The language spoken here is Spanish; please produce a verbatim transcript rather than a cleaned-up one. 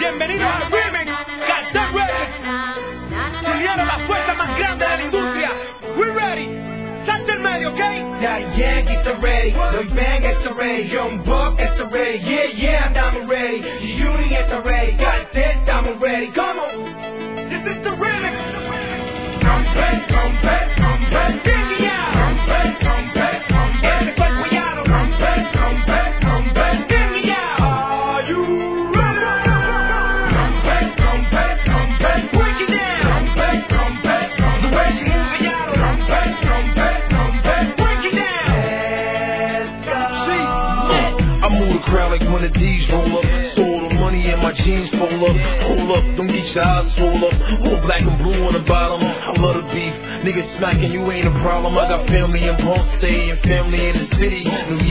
Bienvenidos al Remix, Cartel Records. Juliano, la fuerza más grande de la industria. We ready. Salte el medio, ¿ok? Daddy Yankee está ready, Lloyd Bang está ready, Young Buck está ready, yeah, yeah, estamos ready, Uni está ready, Cartel estamos ready, come on. This is the remix. Trumpet, trumpet, trumpet, Dig it out. trumpet, trumpet, trumpet, Ese fue el Guayano. trumpet, trumpet, trumpet, Dig it out. are you ready? Trumpet, trumpet, trumpet, Break it down. trumpet, trumpet, trumpet, Where's your move, Guayano? trumpet, trumpet, trumpet, Break it down. let's go. Uh, I move the crowd like when the D's roll up. So all the money in my jeans fold up. Hold up, don't get your eyes swole up. All black and blue on the bottom. I love the beef. Niggas smacking, you ain't a problem. I got family in Ponce and family in the city. New